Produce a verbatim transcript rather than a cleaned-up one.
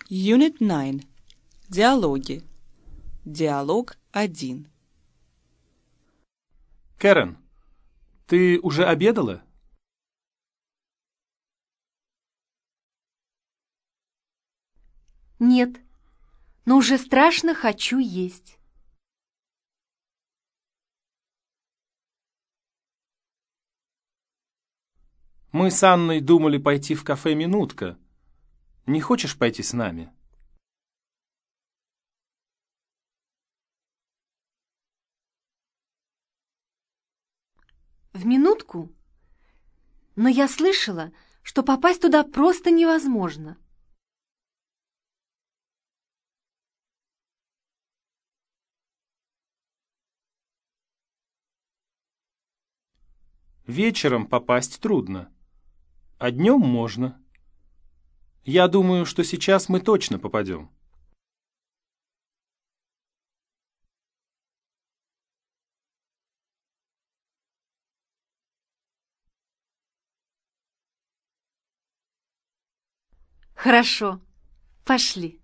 Unit nine. Диалоги. Диалог один. Кэрен, ты уже обедала? Нет, но уже страшно хочу есть. Мы с Анной думали пойти в кафе «Минутка». Не хочешь пойти с нами? В минутку? Но я слышала, что попасть туда просто невозможно. Вечером попасть трудно, а днем можно. Я думаю, что сейчас мы точно попадем. Хорошо, пошли.